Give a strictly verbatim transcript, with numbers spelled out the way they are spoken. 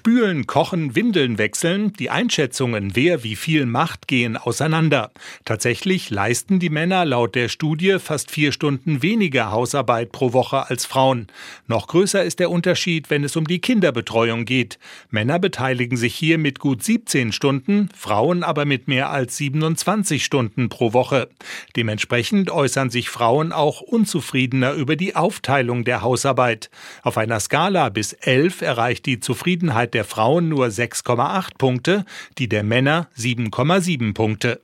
Spülen, Kochen, Windeln wechseln, die Einschätzungen, wer wie viel macht, gehen auseinander. Tatsächlich leisten die Männer laut der Studie fast vier Stunden weniger Hausarbeit pro Woche als Frauen. Noch größer ist der Unterschied, wenn es um die Kinderbetreuung geht. Männer beteiligen sich hier mit gut siebzehn Stunden, Frauen aber mit mehr als siebenundzwanzig Stunden pro Woche. Dementsprechend äußern sich Frauen auch unzufriedener über die Aufteilung der Hausarbeit. Auf einer Skala bis elf erreicht die Zufriedenheit der Frauen nur sechs Komma acht Punkte, die der Männer sieben Komma sieben Punkte.